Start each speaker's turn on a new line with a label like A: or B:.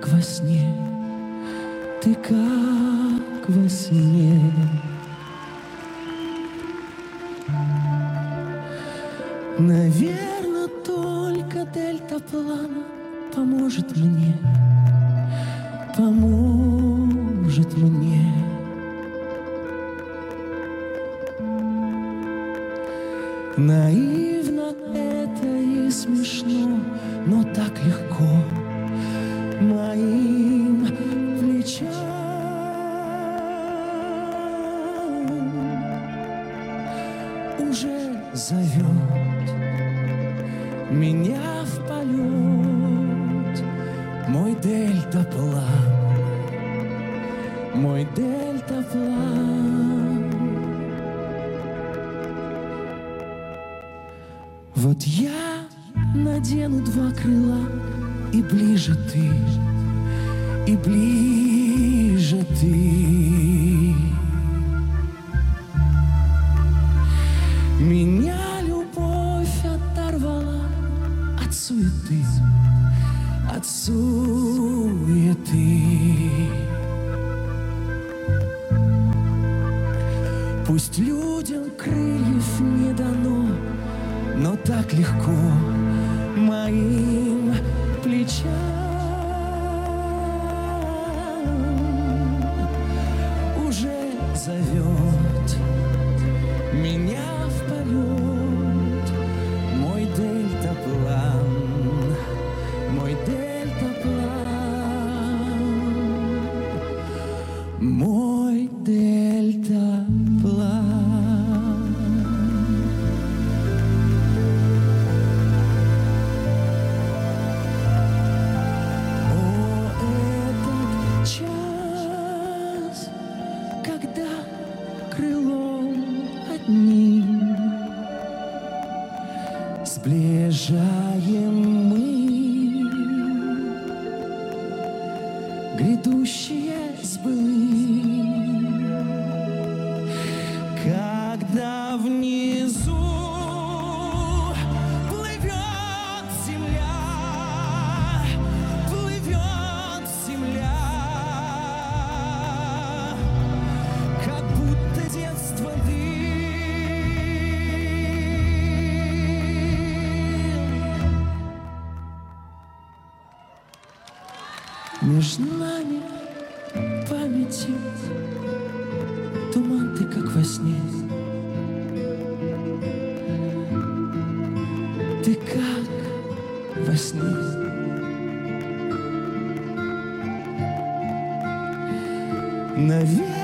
A: как во сне, ты как во сне. Наверно, только дельтаплан поможет мне, поможет мне. Наивно это и смешно, но так легко моим плечам уже зовет меня в полет мой дельтаплан, мой дельтаплан. Вот я надену два крыла, и ближе ты, и ближе ты. Меня любовь оторвала от суеты, от суеты. Пусть людям крыльев не дано, но так легко моим плечам уже зовет меня в полет мой дельтаплан, мой дельтаплан, мой дельтаплан. Сближаем мы грядущие сбылы, когда внизу плывет земля, плывет земля, как будто детство между нами памяти туман, ты как во сне, ты как во сне. Наверное,